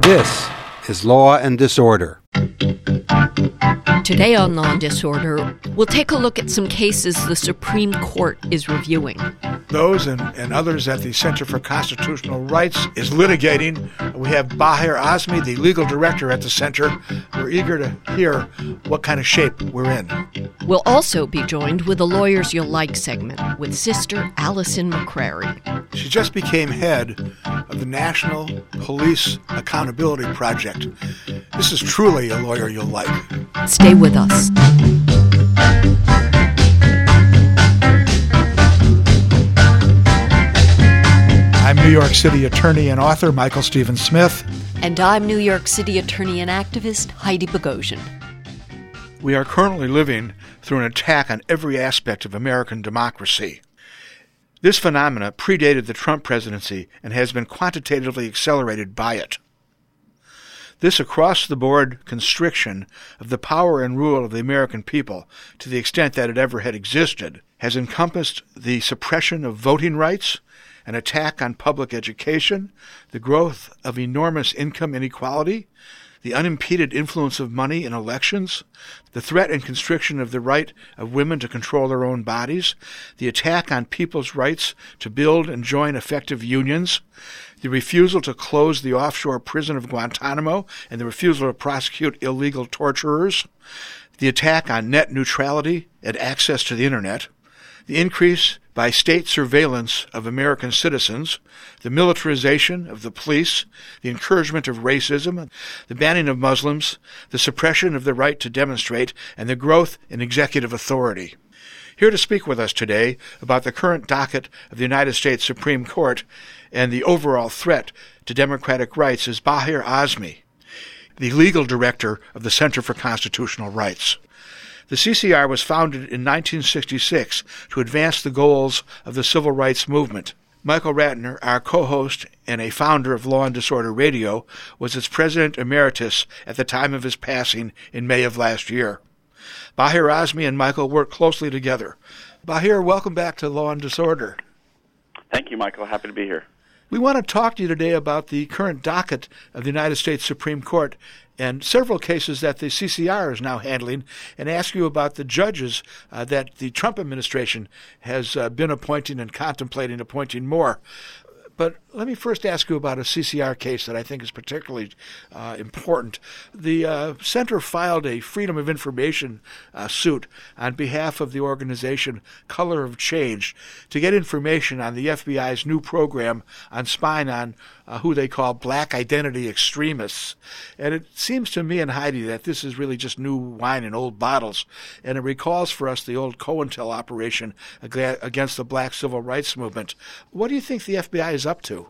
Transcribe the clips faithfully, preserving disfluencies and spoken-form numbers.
This is Law and Disorder. Today on Law and Disorder, we'll take a look at some cases the Supreme Court is reviewing. Those and, and others at the Center for Constitutional Rights is litigating. We have Baher Azmi, the legal director at the center. We're eager to hear what kind of shape we're in. We'll also be joined with a Lawyers You'll Like segment with Sister Allison McCrary. She just became head of the National Police Accountability Project. This is truly a lawyer you'll like. Stay with us. I'm New York City attorney and author Michael Stephen Smith. And I'm New York City attorney and activist Heidi Bogosian. We are currently living through an attack on every aspect of American democracy. This phenomena predated the Trump presidency and has been quantitatively accelerated by it. This across-the-board constriction of the power and rule of the American people, to the extent that it ever had existed, has encompassed the suppression of voting rights, an attack on public education, the growth of enormous income inequality, the unimpeded influence of money in elections, the threat and constriction of the right of women to control their own bodies, the attack on people's rights to build and join effective unions, the refusal to close the offshore prison of Guantanamo and the refusal to prosecute illegal torturers, the attack on net neutrality and access to the Internet, the increase by state surveillance of American citizens, the militarization of the police, the encouragement of racism, the banning of Muslims, the suppression of the right to demonstrate, and the growth in executive authority. Here to speak with us today about the current docket of the United States Supreme Court and the overall threat to democratic rights is Baher Azmi, the legal director of the Center for Constitutional Rights. The C C R was founded in nineteen sixty-six to advance the goals of the civil rights movement. Michael Ratner, our co-host and a founder of Law and Disorder Radio, was its president emeritus at the time of his passing in May of last year. Baher Azmi and Michael work closely together. Baher, welcome back to Law and Disorder. Thank you, Michael. Happy to be here. We want to talk to you today about the current docket of the United States Supreme Court and several cases that the C C R is now handling, and ask you about the judges uh, that the Trump administration has uh, been appointing and contemplating appointing more. But let me first ask you about a C C R case that I think is particularly uh, important. The uh, Center filed a Freedom of Information uh, suit on behalf of the organization Color of Change to get information on the F B I's new program on spying on uh, who they call black identity extremists. And it seems to me and Heidi that this is really just new wine in old bottles, and it recalls for us the old COINTEL operation against the black civil rights movement. What do you think the F B I is up to?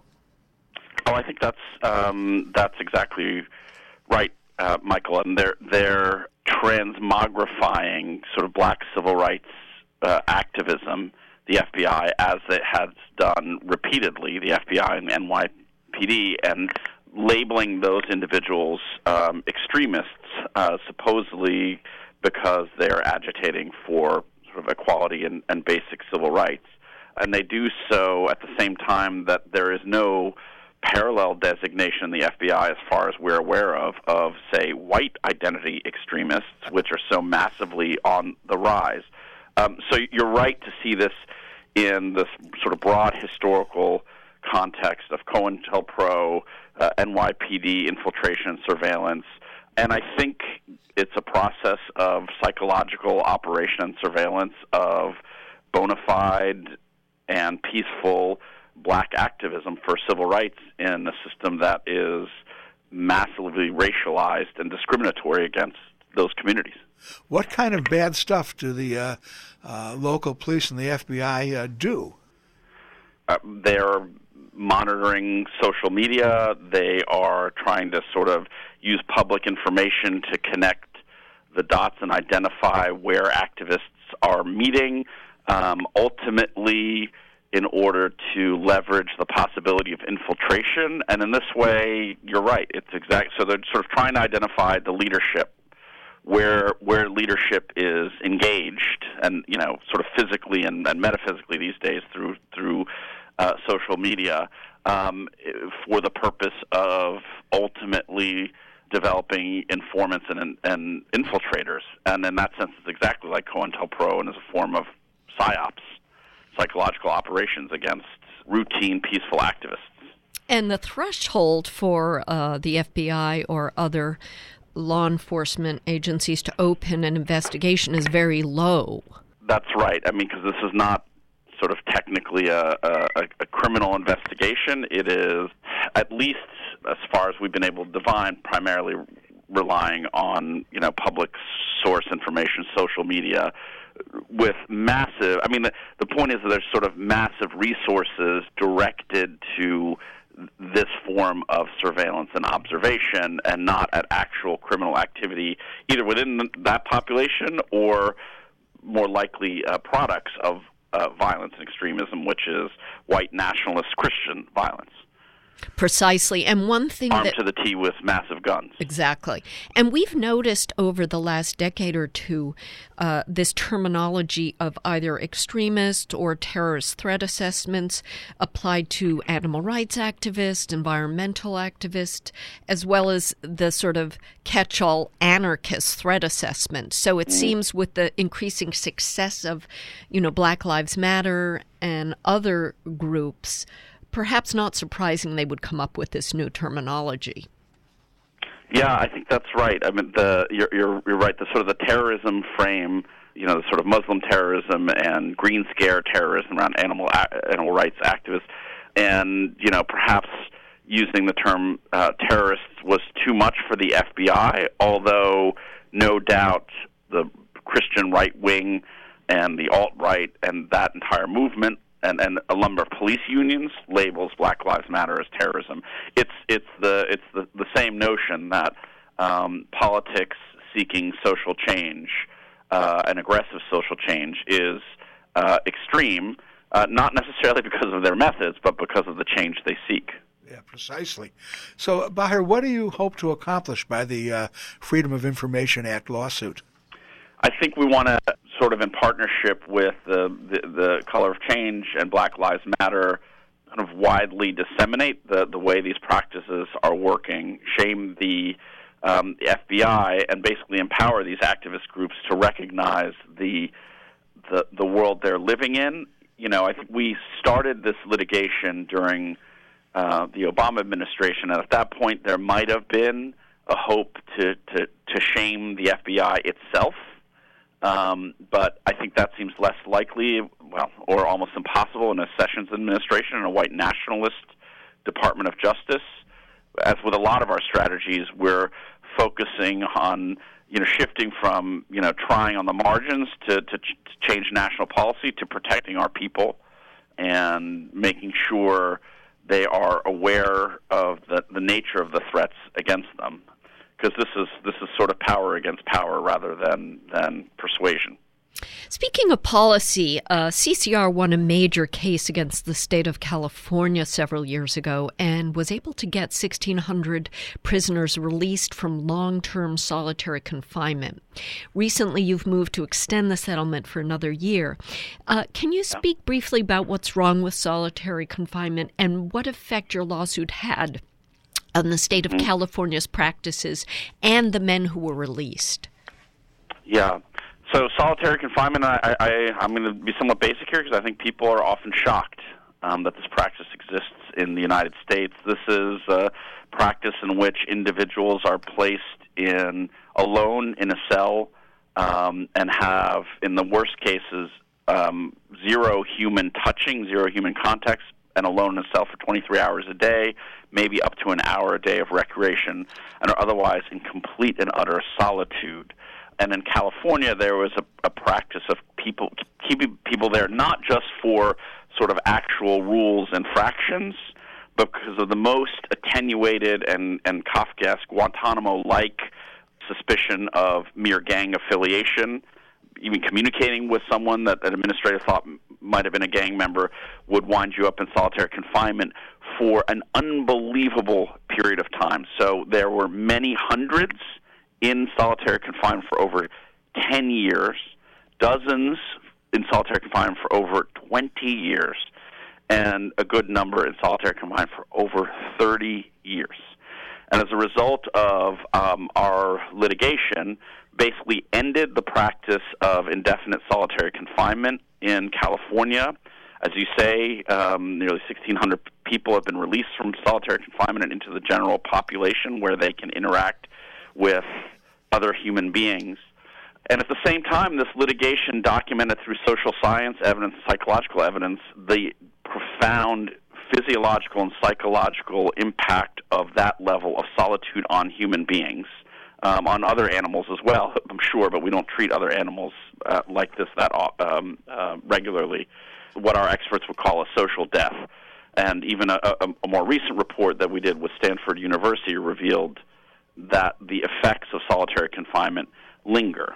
Oh, I think that's um, that's exactly right, uh, Michael. And they're they're transmogrifying sort of black civil rights uh, activism, the F B I, as it has done repeatedly, the F B I and N Y P D, and labeling those individuals um, extremists, uh, supposedly because they're agitating for sort of equality and, and basic civil rights. And they do so at the same time that there is no parallel designation in the F B I, as far as we're aware of, of, say, white identity extremists, which are so massively on the rise. Um, so you're right to see this in this sort of broad historical context of COINTELPRO, uh, N Y P D infiltration and surveillance. And I think it's a process of psychological operation and surveillance of bona fide and peaceful black activism for civil rights in a system that is massively racialized and discriminatory against those communities. What kind of bad stuff do the uh, uh, local police and the F B I uh, do? Uh, they're monitoring social media. They are trying to sort of use public information to connect the dots and identify where activists are meeting. Um, ultimately, in order to leverage the possibility of infiltration. And in this way, you're right, it's exact. So they're sort of trying to identify the leadership, where where leadership is engaged, and you know, sort of physically and, and metaphysically these days through through uh, social media. um, for the purpose of ultimately developing informants and, and infiltrators. And in that sense, it's exactly like COINTELPRO and is a form of psyops, psychological operations against routine peaceful activists. And the threshold for uh, the F B I or other law enforcement agencies to open an investigation is very low. That's right. I mean, because this is not sort of technically a, a, a criminal investigation. It is, at least as far as we've been able to divine, primarily relying on, you know, public source information, social media, with massive, I mean, the, the point is that there's sort of massive resources directed to this form of surveillance and observation and not at actual criminal activity, either within that population or more likely uh, products of uh, violence and extremism, which is white nationalist Christian violence. Precisely. And one thing Armed that... to the teeth with massive guns. Exactly. And we've noticed over the last decade or two uh, this terminology of either extremist or terrorist threat assessments applied to animal rights activists, environmental activists, as well as the sort of catch-all anarchist threat assessment. So it mm. seems with the increasing success of, you know, Black Lives Matter and other groups, perhaps not surprising they would come up with this new terminology. Yeah, I think that's right. I mean, the you're you're, you're right. The sort of the terrorism frame, you know, the sort of Muslim terrorism and Green Scare terrorism around animal animal rights activists, and you know, perhaps using the term uh, terrorists was too much for the F B I. Although, no doubt, the Christian right wing and the alt right and that entire movement, and, and a number of police unions labels Black Lives Matter as terrorism. It's it's the it's the, the same notion that um, politics seeking social change, uh, and aggressive social change, is uh, extreme, uh, not necessarily because of their methods, but because of the change they seek. Yeah, precisely. So, Bahir, what do you hope to accomplish by the uh, Freedom of Information Act lawsuit? I think we want to sort of in partnership with the, the, the Color of Change and Black Lives Matter kind of widely disseminate the, the way these practices are working, shame the, um, the F B I, and basically empower these activist groups to recognize the, the the world they're living in. You know, I think we started this litigation during uh, the Obama administration, and at that point there might have been a hope to, to, to shame the F B I itself. Um, but I think that seems less likely, well, or almost impossible in a Sessions administration and a white nationalist Department of Justice. As with a lot of our strategies, we're focusing on, you know, shifting from, you know, trying on the margins to, to, ch- to change national policy to protecting our people and making sure they are aware of the, the nature of the threats against them. Because this is this is sort of power against power rather than, than persuasion. Speaking of policy, uh, C C R won a major case against the state of California several years ago and was able to get sixteen hundred prisoners released from long-term solitary confinement. Recently, you've moved to extend the settlement for another year. Uh, can you speak briefly about what's wrong with solitary confinement and what effect your lawsuit had on the state of mm-hmm. California's practices and the men who were released? Yeah. So solitary confinement, I, I, I'm going to be somewhat basic here because I think people are often shocked um, that this practice exists in the United States. This is a practice in which individuals are placed in alone in a cell um, and have, in the worst cases, um, zero human touching, zero human contact, and alone in a cell for twenty-three hours a day, maybe up to an hour a day of recreation, and are otherwise in complete and utter solitude. And in California, there was a, a practice of people keeping people there not just for sort of actual rules and infractions, but because of the most attenuated and, and Kafkaesque Guantanamo-like suspicion of mere gang affiliation. Even communicating with someone that an administrator thought might have been a gang member would wind you up in solitary confinement for an unbelievable period of time. So there were many hundreds in solitary confinement for over ten years, dozens in solitary confinement for over twenty years. and a good number in solitary confinement for over thirty years. And as a result of um, our litigation, basically ended the practice of indefinite solitary confinement in California. As you say, um, nearly sixteen hundred people have been released from solitary confinement and into the general population where they can interact with other human beings. And at the same time, this litigation documented through social science evidence and psychological evidence the profound physiological and psychological impact of that level of solitude on human beings, um, on other animals as well, I'm sure, but we don't treat other animals uh, like this that um, uh, regularly, what our experts would call a social death. And even a, a, a more recent report that we did with Stanford University revealed that the effects of solitary confinement linger.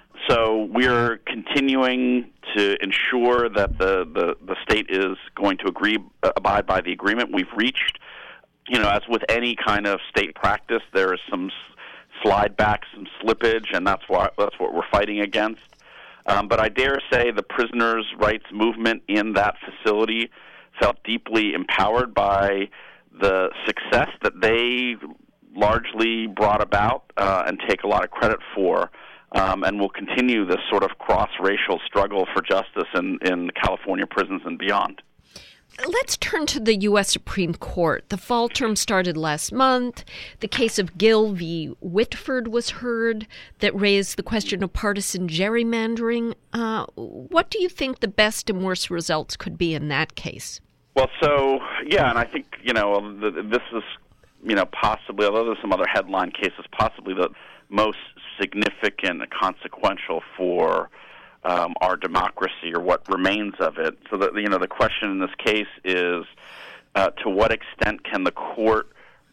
So we're continuing to ensure that the, the, the state is going to agree, uh, abide by the agreement we've reached. You know, as with any kind of state practice, there is some slide back, some slippage, and that's why that's what we're fighting against. Um, but I dare say the prisoners' rights movement in that facility felt deeply empowered by the success that they largely brought about uh, and take a lot of credit for. Um, and will continue this sort of cross-racial struggle for justice in, in California prisons and beyond. Let's turn to the U S Supreme Court. The fall term started last month. The case of Gill v. Whitford was heard that raised the question of partisan gerrymandering. Uh, what do you think the best and worst results could be in that case? Well, so, yeah, and I think, you know, this is, you know, possibly, although there's some other headline cases, possibly the most significant and consequential for um, our democracy, or what remains of it. So that, you know, the question in this case is, uh, to what extent can the court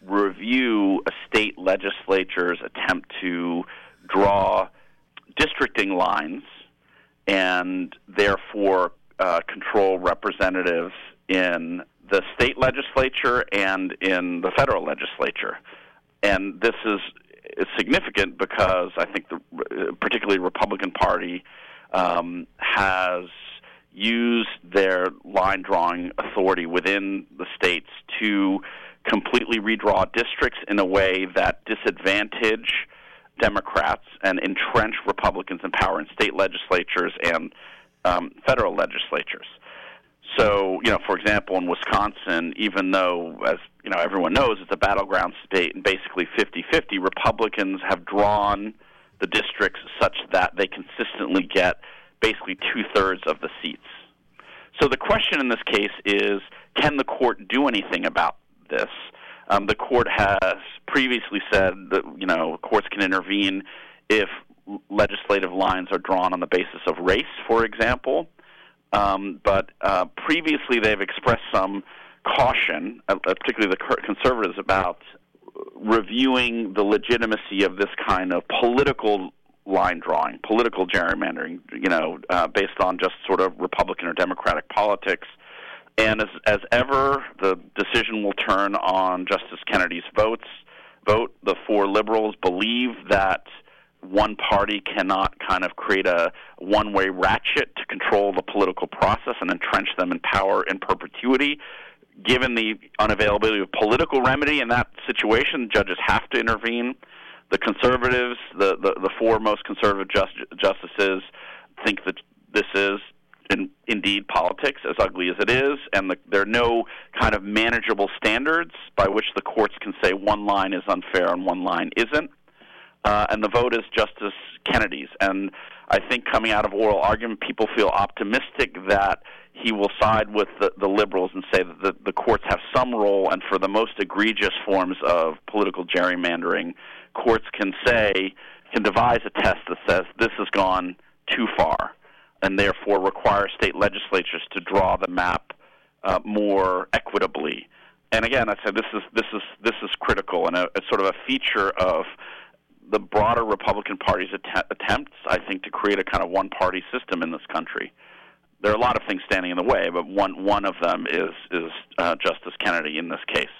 review a state legislature's attempt to draw districting lines and therefore uh, control representatives in the state legislature and in the federal legislature? And this is It's significant because I think the particularly Republican Party um, has used their line-drawing authority within the states to completely redraw districts in a way that disadvantage Democrats and entrench Republicans in power in state legislatures and um, federal legislatures. So, you know, for example, in Wisconsin, even though, as you know, everyone knows, it's a battleground state and basically fifty-fifty, Republicans have drawn the districts such that they consistently get basically two-thirds of the seats. So the question in this case is, can the court do anything about this? Um, the court has previously said that, you know, courts can intervene if legislative lines are drawn on the basis of race, for example. Um, but uh, previously they've expressed some caution, uh, particularly the conservatives, about reviewing the legitimacy of this kind of political line drawing, political gerrymandering, you know, uh, based on just sort of Republican or Democratic politics. And as, as ever, the decision will turn on Justice Kennedy's votes. Vote. The four liberals believe that one party cannot kind of create a one-way ratchet to control the political process and entrench them in power in perpetuity. Given the unavailability of political remedy in that situation, judges have to intervene. The conservatives, the, the, the four most conservative just, justices, think that this is in, indeed politics, as ugly as it is, and the, there are no kind of manageable standards by which the courts can say one line is unfair and one line isn't. Uh, and the vote is Justice Kennedy's. And I think coming out of oral argument, people feel optimistic that he will side with the, the liberals and say that the, the courts have some role, and for the most egregious forms of political gerrymandering, courts can say, can devise a test that says this has gone too far, and therefore require state legislatures to draw the map uh, more equitably. And again, I said this is this is this is critical, and a, a sort of a feature of the broader Republican Party's att- attempts, I think, to create a kind of one-party system in this country. There are a lot of things standing in the way, but one one of them is is uh, Justice Kennedy in this case.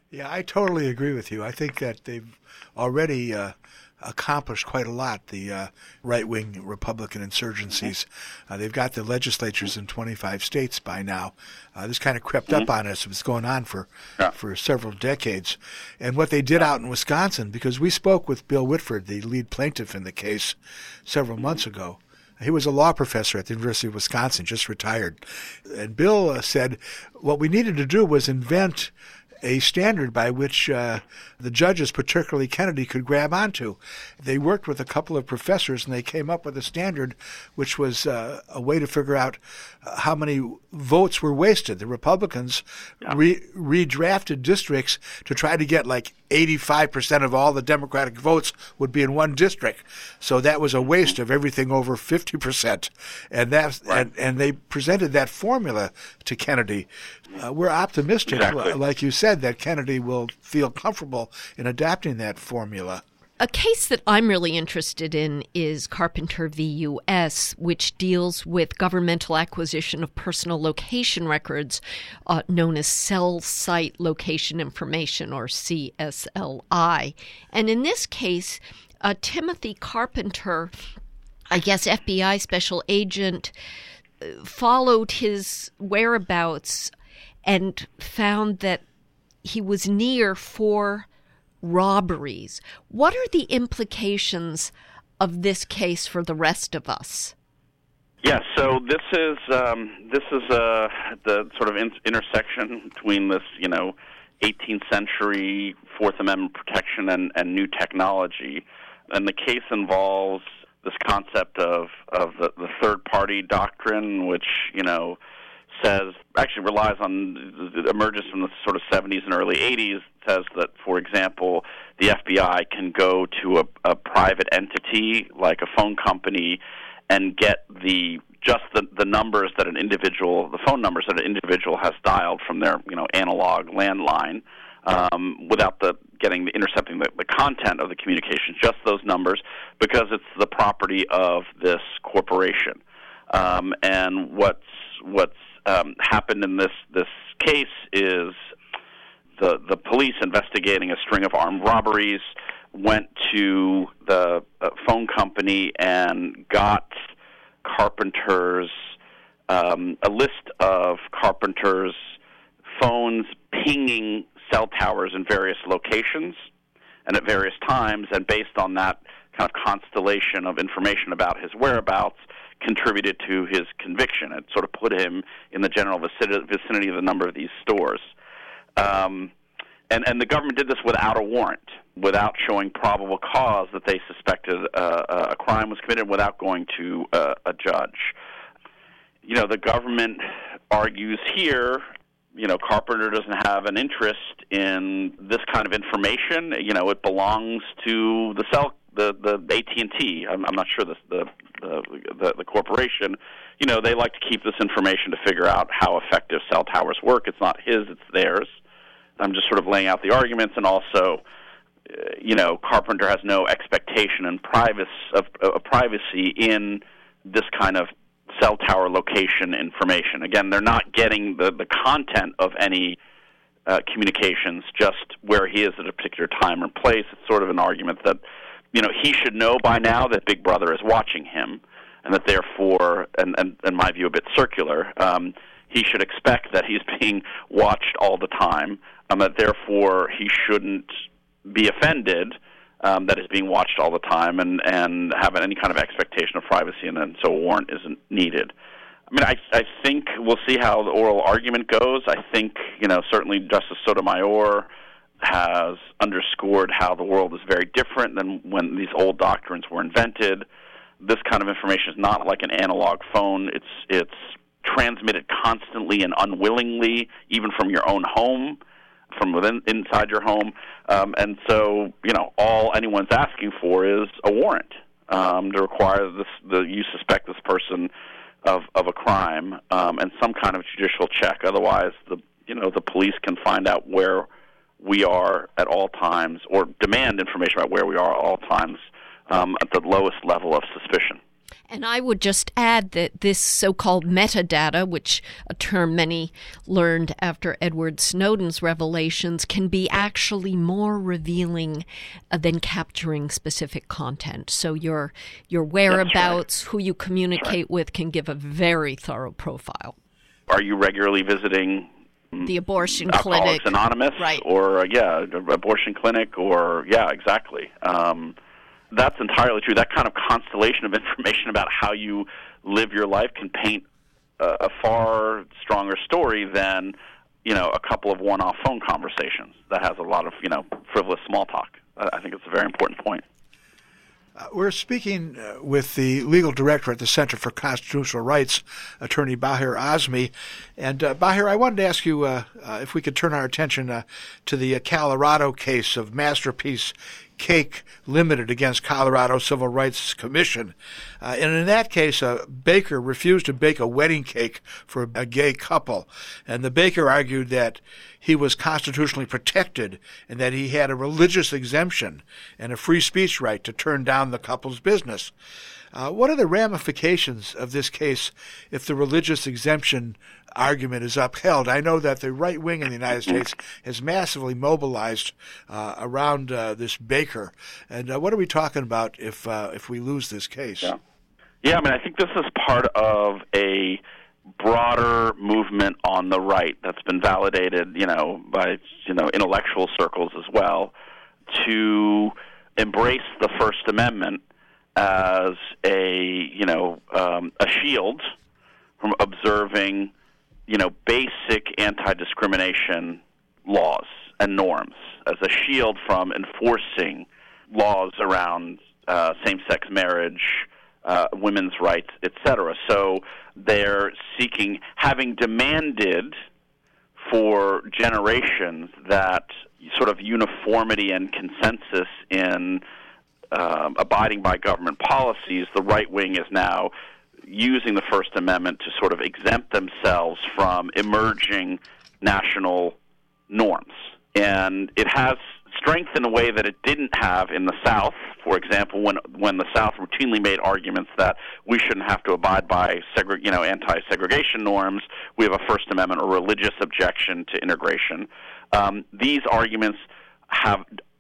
Yeah, I totally agree with you. I think that they've already uh, accomplished quite a lot, the uh, right-wing Republican insurgencies. Mm-hmm. Uh, they've got the legislatures in twenty-five states by now. Uh, this kind of crept mm-hmm. up on us. It was going on for, yeah. for several decades. And what they did out in Wisconsin, because we spoke with Bill Whitford, the lead plaintiff in the case, several months ago. He was a law professor at the University of Wisconsin, just retired. And Bill uh, said what we needed to do was invent a standard by which uh, the judges, particularly Kennedy, could grab onto. They worked with a couple of professors, and they came up with a standard which was uh, a way to figure out uh, how many votes were wasted. The Republicans yeah. re- redrafted districts to try to get like eighty-five percent of all the Democratic votes would be in one district. So that was a waste of everything over fifty percent. And, that's, right. and, and they presented that formula to Kennedy. Uh, we're optimistic, exactly. like you said, that Kennedy will feel comfortable in adapting that formula. A case that I'm really interested in is Carpenter v. U S, which deals with governmental acquisition of personal location records, uh, known as Cell Site Location Information, or C S L I. And in this case, uh, Timothy Carpenter, I guess F B I special agent, followed his whereabouts and found that he was near four robberies. What are the implications of this case for the rest of us? Yeah, so this is um, this is uh, the sort of in- intersection between this, you know, eighteenth century Fourth Amendment protection and, and new technology, and the case involves this concept of of the, the third party doctrine, which, you know, says, actually relies on, emerges from the sort of seventies and early eighties, says that, for example, the F B I can go to a, a private entity like a phone company and get the just the, the numbers that an individual, the phone numbers that an individual has dialed from their, you know, analog landline, um, without the getting the intercepting the, the content of the communication, just those numbers, because it's the property of this corporation. Um, and what's what's Um, happened in this this case is the the police investigating a string of armed robberies went to the uh, phone company and got Carpenter's um, a list of Carpenter's phones pinging cell towers in various locations and at various times, and based on that kind of constellation of information about his whereabouts, contributed to his conviction. It sort of put him in the general vicinity of the number of these stores. Um, and, and the government did this without a warrant, without showing probable cause that they suspected uh, a crime was committed, without going to uh, a judge. You know, the government argues here, you know, Carpenter doesn't have an interest in this kind of information. You know, it belongs to the cell The, the A T and T, I'm, I'm not sure the, the the the corporation, you know, they like to keep this information to figure out how effective cell towers work. It's not his, it's theirs. I'm just sort of laying out the arguments, and also, uh, you know, Carpenter has no expectation and privacy of, of privacy in this kind of cell tower location information. Again, they're not getting the, the content of any uh, communications, just where he is at a particular time or place. It's sort of an argument that, you know, he should know by now that Big Brother is watching him, and that therefore, and, and in my view a bit circular, um, he should expect that he's being watched all the time, and that therefore he shouldn't be offended um, that he's being watched all the time, and, and have any kind of expectation of privacy, and then so a warrant isn't needed. I mean, I, I think we'll see how the oral argument goes. I think, you know, certainly Justice Sotomayor has underscored how the world is very different than when these old doctrines were invented. This kind of information is not like an analog phone. It's it's transmitted constantly and unwillingly, even from your own home, from within inside your home. Um, and so, you know, all anyone's asking for is a warrant um, to require this. The you suspect this person of of a crime, um, and some kind of judicial check. Otherwise, the you know the police can find out where we are at all times, or demand information about where we are at all times, um, at the lowest level of suspicion. And I would just add that this so-called metadata, which a term many learned after Edward Snowden's revelations, can be actually more revealing uh, than capturing specific content. So your your whereabouts, right. who you communicate right. with, can give a very thorough profile. Are you regularly visiting the abortion Alcoholics clinic? Anonymous, right? Or uh, yeah, abortion clinic, or yeah, exactly. Um, That's entirely true. That kind of constellation of information about how you live your life can paint a, a far stronger story than, you know, a couple of one-off phone conversations that has a lot of, you know, frivolous small talk. I think it's a very important point. Uh, we're speaking uh, with the legal director at the Center for Constitutional Rights, Attorney Bahir Azmi. And uh, Bahir, I wanted to ask you uh, uh, if we could turn our attention uh, to the uh, Colorado case of Masterpiece Cake Limited against Colorado Civil Rights Commission. Uh, and in that case, a baker refused to bake a wedding cake for a gay couple. And the baker argued that he was constitutionally protected and that he had a religious exemption and a free speech right to turn down the couple's business. Uh, what are the ramifications of this case if the religious exemption argument is upheld? I know that the right wing in the United States has massively mobilized uh, around uh, this baker. And uh, what are we talking about if uh, if we lose this case? Yeah. yeah, I mean, I think this is part of a broader movement on the right that's been validated, you know, by, you know, intellectual circles as well, to embrace the First Amendment as a, you know, um, a shield from observing, you know, basic anti-discrimination laws and norms, as a shield from enforcing laws around uh, same-sex marriage, uh, women's rights, et cetera. So they're seeking, having demanded for generations that sort of uniformity and consensus in um, abiding by government policies, the right wing is now using the First Amendment to sort of exempt themselves from emerging national norms. And it has strength in a way that it didn't have in the South. For example, when when the South routinely made arguments that we shouldn't have to abide by segre- you know, anti-segregation norms, we have a First Amendment or religious objection to integration. Um, these arguments have,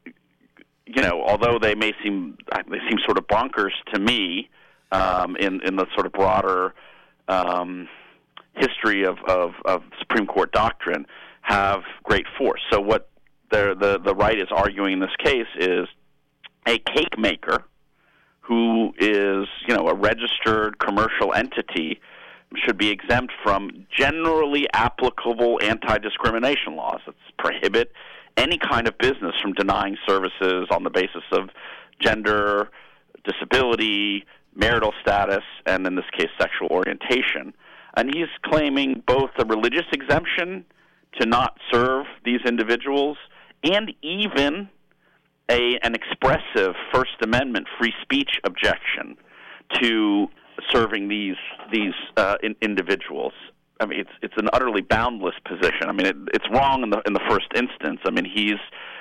you know, although they may seem they seem sort of bonkers to me, Um, in, in the sort of broader um, history of, of, of Supreme Court doctrine, have great force. So what the, the, the right is arguing in this case is a cake maker who is, you know, a registered commercial entity should be exempt from generally applicable anti-discrimination laws that prohibit any kind of business from denying services on the basis of gender, disability, marital status, and in this case, sexual orientation. And he's claiming both a religious exemption to not serve these individuals and even a, an expressive First Amendment free speech objection to serving these these uh, in, individuals. I mean, it's it's an utterly boundless position. I mean, it, it's wrong in the in the first instance. I mean, he's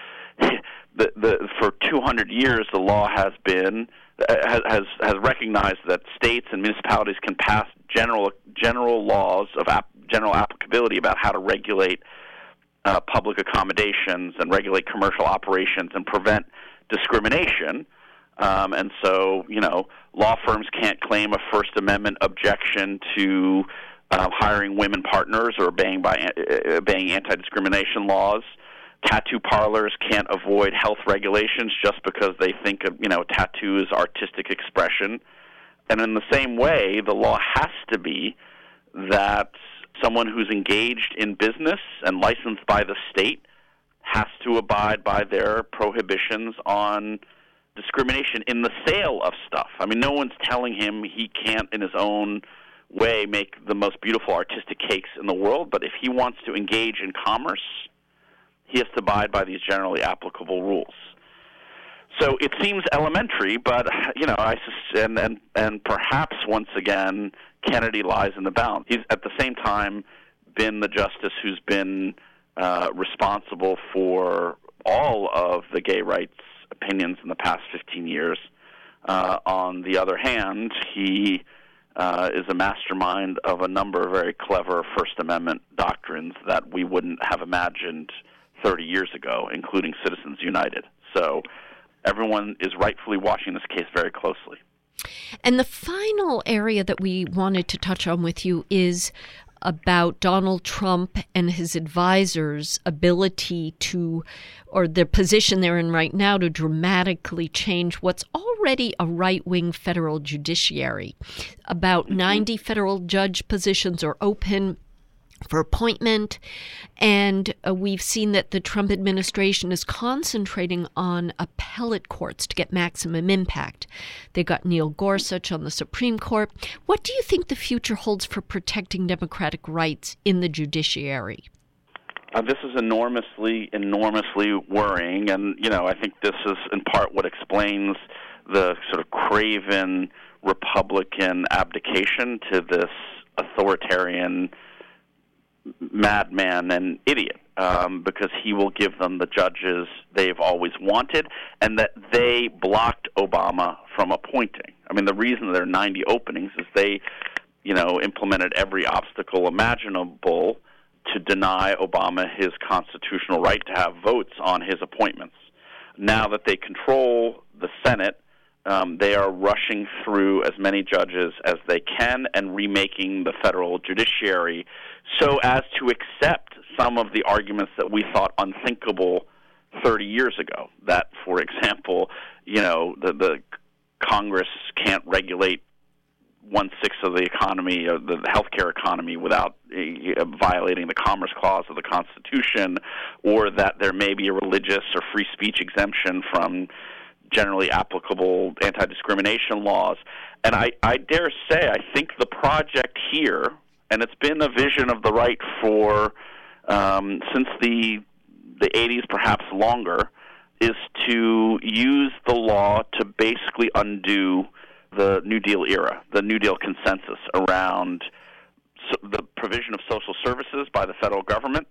the the for two hundred years the law has been has has, has recognized that states and municipalities can pass general general laws of ap, general applicability about how to regulate uh, public accommodations and regulate commercial operations and prevent discrimination. Um, and so, you know, law firms can't claim a First Amendment objection to uh, hiring women partners or obeying by uh, obeying anti-discrimination laws. Tattoo parlors can't avoid health regulations just because they think, of, you know, tattoo is artistic expression. And in the same way, the law has to be that someone who's engaged in business and licensed by the state has to abide by their prohibitions on discrimination in the sale of stuff. I mean, no one's telling him he can't, in his own way, make the most beautiful artistic cakes in the world, but if he wants to engage in commerce, he has to abide by these generally applicable rules. So it seems elementary, but, you know, I and, and, and perhaps, once again, Kennedy lies in the balance. He's, at the same time, been the justice who's been uh, responsible for all of the gay rights opinions in the past fifteen years. Uh, on the other hand, he uh, is a mastermind of a number of very clever First Amendment doctrines that we wouldn't have imagined thirty years ago, including Citizens United. So everyone is rightfully watching this case very closely. And the final area that we wanted to touch on with you is about Donald Trump and his advisors' ability to, or their position they're in right now, to dramatically change what's already a right-wing federal judiciary. About ninety federal judge positions are open for appointment, and uh, we've seen that the Trump administration is concentrating on appellate courts to get maximum impact. They got Neil Gorsuch on the Supreme Court. What do you think the future holds for protecting democratic rights in the judiciary? Uh, this is enormously, enormously worrying, and, you know, I think this is in part what explains the sort of craven Republican abdication to this authoritarian madman and idiot, um, because he will give them the judges they've always wanted, and that they blocked Obama from appointing. I mean, the reason there are ninety openings is they, you know, implemented every obstacle imaginable to deny Obama his constitutional right to have votes on his appointments. Now that they control the Senate, um, they are rushing through as many judges as they can and remaking the federal judiciary so as to accept some of the arguments that we thought unthinkable thirty years ago. That, for example, you know, the, the Congress can't regulate one-sixth of the economy, or the healthcare economy, without uh, violating the Commerce Clause of the Constitution, or that there may be a religious or free speech exemption from generally applicable anti-discrimination laws. And I, I dare say, I think the project here, and it's been a vision of the right for um, since the the eighties, perhaps longer, is to use the law to basically undo the New Deal era, the New Deal consensus around so the provision of social services by the federal government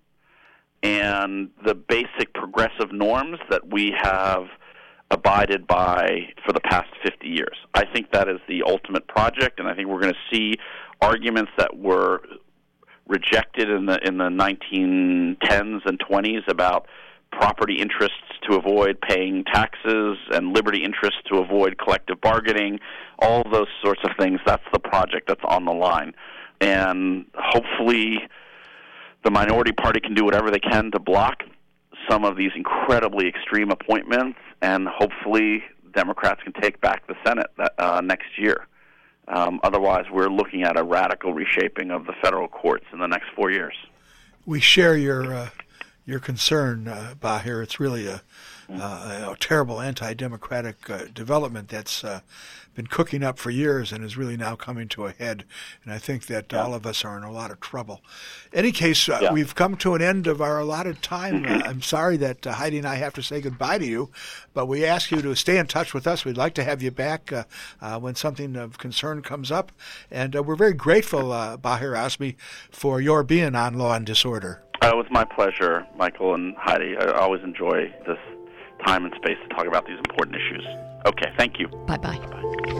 and the basic progressive norms that we have abided by for the past fifty years. I think that is the ultimate project, and I think we're going to see arguments that were rejected in the in the nineteen tens and twenties about property interests to avoid paying taxes and liberty interests to avoid collective bargaining, all those sorts of things. That's the project that's on the line. And hopefully the minority party can do whatever they can to block some of these incredibly extreme appointments, and hopefully Democrats can take back the Senate uh, next year. Um, otherwise, we're looking at a radical reshaping of the federal courts in the next four years. We share your uh, your concern, uh, Bahir. It's really a, uh, a terrible anti-democratic uh, development that's uh, been cooking up for years and is really now coming to a head. And I think that yeah. all of us are in a lot of trouble. In any case, uh, yeah. we've come to an end of our allotted time. Uh, I'm sorry that uh, Heidi and I have to say goodbye to you, but we ask you to stay in touch with us. We'd like to have you back uh, uh, when something of concern comes up. And uh, we're very grateful, uh, Bahir Azmi, for your being on Law and Disorder. Uh, it was my pleasure, Michael and Heidi. I always enjoy this time and space to talk about these important issues. Okay, thank you. Bye-bye. Bye-bye.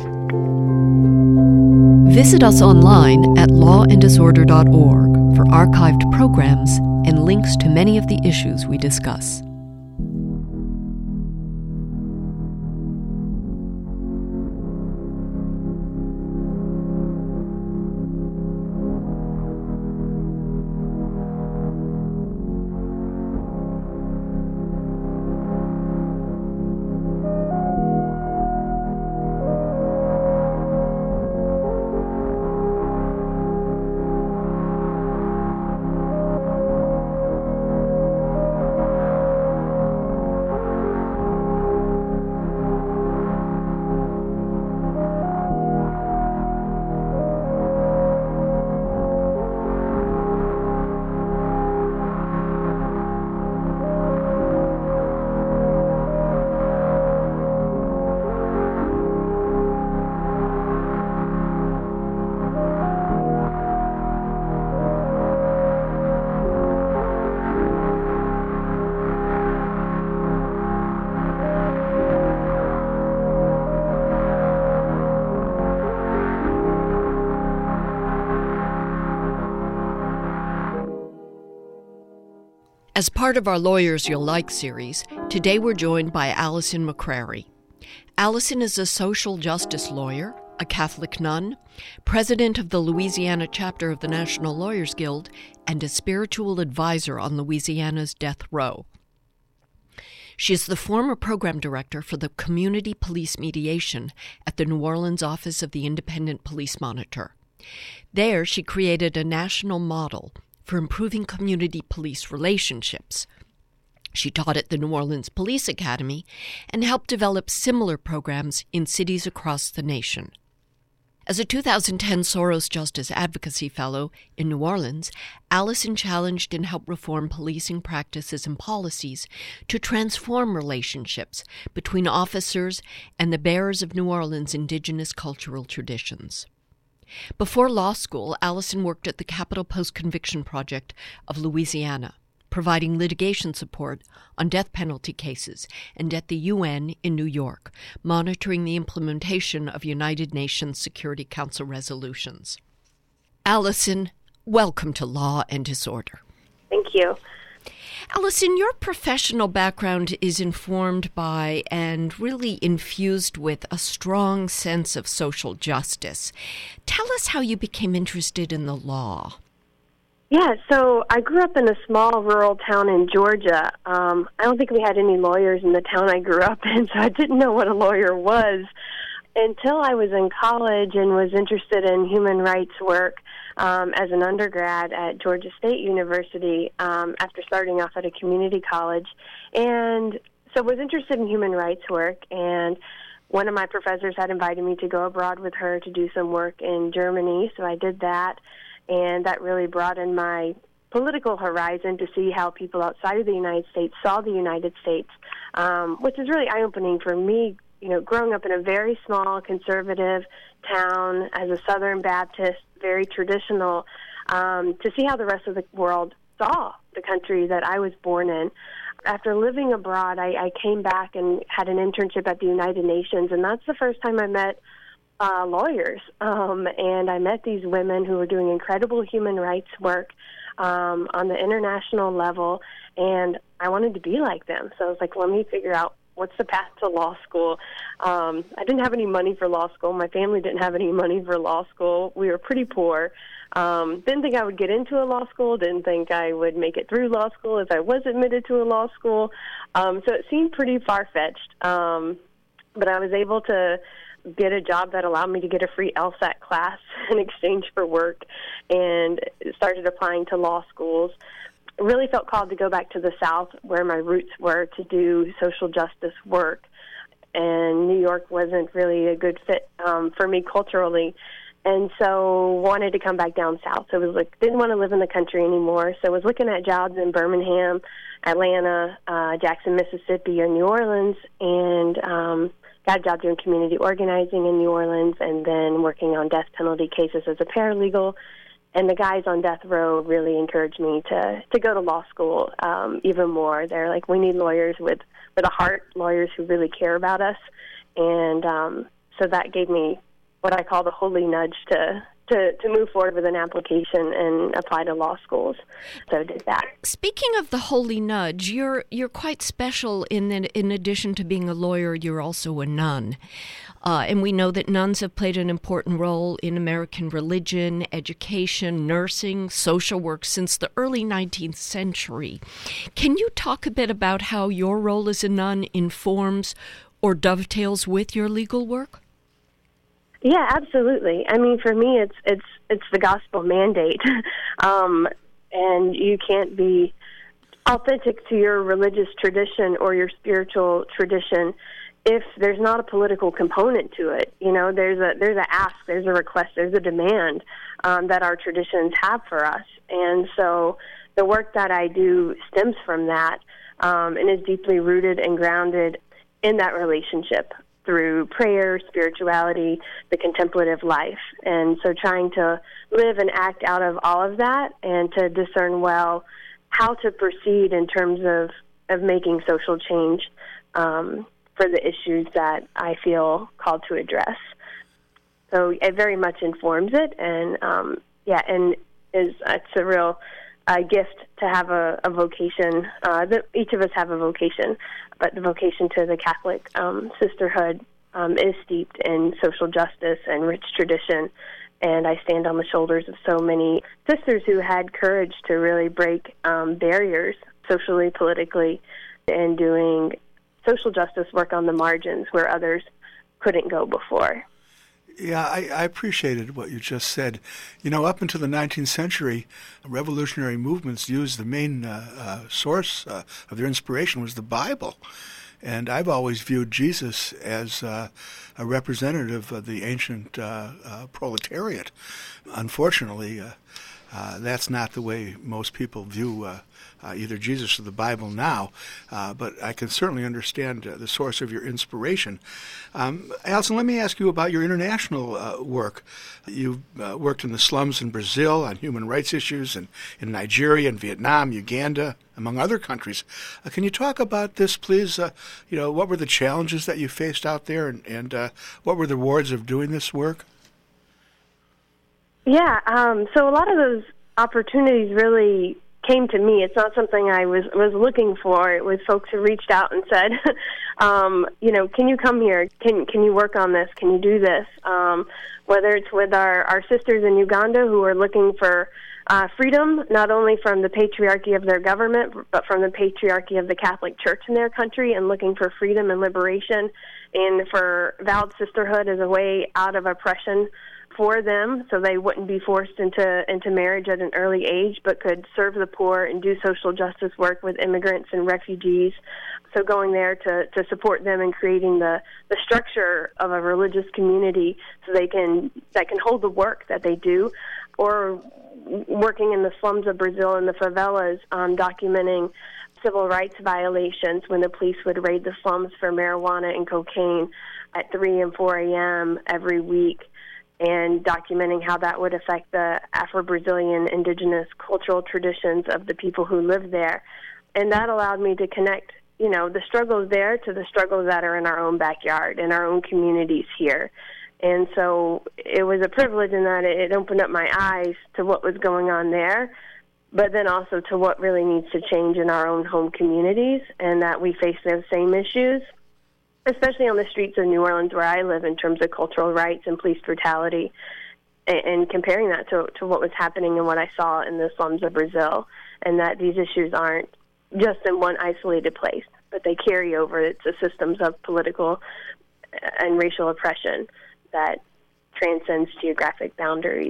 Visit us online at law and disorder dot org for archived programs and links to many of the issues we discuss. As part of our Lawyers You'll Like series, today we're joined by Allison McCrary. Allison is a social justice lawyer, a Catholic nun, president of the Louisiana chapter of the National Lawyers Guild, and a spiritual advisor on Louisiana's death row. She is the former program director for the Community Police Mediation at the New Orleans office of the Independent Police Monitor. There, she created a national model for improving community police relationships. She taught at the New Orleans Police Academy and helped develop similar programs in cities across the nation. As a two thousand ten Soros Justice Advocacy Fellow in New Orleans, Allison challenged and helped reform policing practices and policies to transform relationships between officers and the bearers of New Orleans' indigenous cultural traditions. Before law school, Allison worked at the Capital Post-Conviction Project of Louisiana, providing litigation support on death penalty cases, and at the U N in New York, monitoring the implementation of United Nations Security Council resolutions. Allison, welcome to Law and Disorder. Thank you. Allison, your professional background is informed by and really infused with a strong sense of social justice. Tell us how you became interested in the law. Yeah, so I grew up in a small rural town in Georgia. Um, I don't think we had any lawyers in the town I grew up in, so I didn't know what a lawyer was until I was in college and was interested in human rights work um, as an undergrad at Georgia State University um, after starting off at a community college. And so I was interested in human rights work, and one of my professors had invited me to go abroad with her to do some work in Germany, so I did that. And that really broadened my political horizon to see how people outside of the United States saw the United States, um, which is really eye-opening for me, you know, growing up in a very small conservative town as a Southern Baptist, very traditional, um, to see how the rest of the world saw the country that I was born in. After living abroad, I, I came back and had an internship at the United Nations, and that's the first time I met Uh, lawyers, um, and I met these women who were doing incredible human rights work um, on the international level, and I wanted to be like them. So I was like, let me figure out what's the path to law school. Um, I didn't have any money for law school. My family didn't have any money for law school. We were pretty poor. Um, didn't think I would get into a law school. Didn't think I would make it through law school if I was admitted to a law school. Um, so it seemed pretty far-fetched, um, but I was able to get a job that allowed me to get a free LSAT class in exchange for work, and started applying to law schools. Really felt called to go back to the South where my roots were to do social justice work, and New York wasn't really a good fit um, for me culturally, and so wanted to come back down south. So I was like, didn't want to live in the country anymore, so I was looking at jobs in Birmingham, Atlanta, uh, Jackson, Mississippi, or New Orleans, and um, got a job doing community organizing in New Orleans, and then working on death penalty cases as a paralegal. And the guys on death row really encouraged me to, to go to law school um, even more. They're like, we need lawyers with, with a heart, lawyers who really care about us. And um, so that gave me what I call the holy nudge to, to, to move forward with an application and apply to law schools. So I did that. Speaking of the holy nudge, you're you're quite special in that in addition to being a lawyer, you're also a nun. Uh, and we know that nuns have played an important role in American religion, education, nursing, social work since the early nineteenth century. Can you talk a bit about how your role as a nun informs or dovetails with your legal work? Yeah, absolutely. I mean, for me, it's it's it's the gospel mandate, um, and you can't be authentic to your religious tradition or your spiritual tradition if there's not a political component to it. You know, there's a there's a ask, there's a request, there's a demand um, that our traditions have for us, and so the work that I do stems from that um, and is deeply rooted and grounded in that relationship through prayer, spirituality, the contemplative life. And so trying to live and act out of all of that and to discern well how to proceed in terms of, of making social change um, for the issues that I feel called to address. So it very much informs it, and um, yeah, and is it's a real a gift to have a, a vocation. Uh, that each of us have a vocation, but the vocation to the Catholic um, sisterhood um, is steeped in social justice and rich tradition. And I stand on the shoulders of so many sisters who had courage to really break um, barriers socially, politically, and doing social justice work on the margins where others couldn't go before. Yeah, I, I appreciated what you just said. You know, up until the nineteenth century, revolutionary movements used the main uh, uh, source uh, of their inspiration was the Bible. And I've always viewed Jesus as uh, a representative of the ancient uh, uh, proletariat. Unfortunately, uh, uh, that's not the way most people view uh, uh, either Jesus or the Bible now, uh, but I can certainly understand uh, the source of your inspiration. Um, Alison, let me ask you about your international uh, work. You've uh, worked in the slums in Brazil on human rights issues, and in Nigeria and Vietnam, Uganda, among other countries. Uh, can you talk about this, please? Uh, you know, what were the challenges that you faced out there, and, and uh, what were the rewards of doing this work? Yeah, um, so a lot of those opportunities really came to me. It's not something I was, was looking for. It was folks who reached out and said, um, you know, can you come here? Can can you work on this? Can you do this? Um, whether it's with our, our sisters in Uganda who are looking for uh, freedom, not only from the patriarchy of their government, but from the patriarchy of the Catholic Church in their country, and looking for freedom and liberation, and for vowed sisterhood as a way out of oppression for them, so they wouldn't be forced into into marriage at an early age, but could serve the poor and do social justice work with immigrants and refugees. So going there to, to support them in creating the, the structure of a religious community so they can that can hold the work that they do, or working in the slums of Brazil and the favelas, um, documenting civil rights violations when the police would raid the slums for marijuana and cocaine at three and four a.m. every week, and documenting how that would affect the Afro-Brazilian indigenous cultural traditions of the people who live there. And that allowed me to connect, you know, the struggles there to the struggles that are in our own backyard, in our own communities here. And so it was a privilege in that it opened up my eyes to what was going on there, but then also to what really needs to change in our own home communities, and that we face those same issues, especially on the streets of New Orleans where I live, in terms of cultural rights and police brutality, and, and comparing that to, to what was happening and what I saw in the slums of Brazil, and that these issues aren't just in one isolated place, but they carry over to systems of political and racial oppression that transcends geographic boundaries.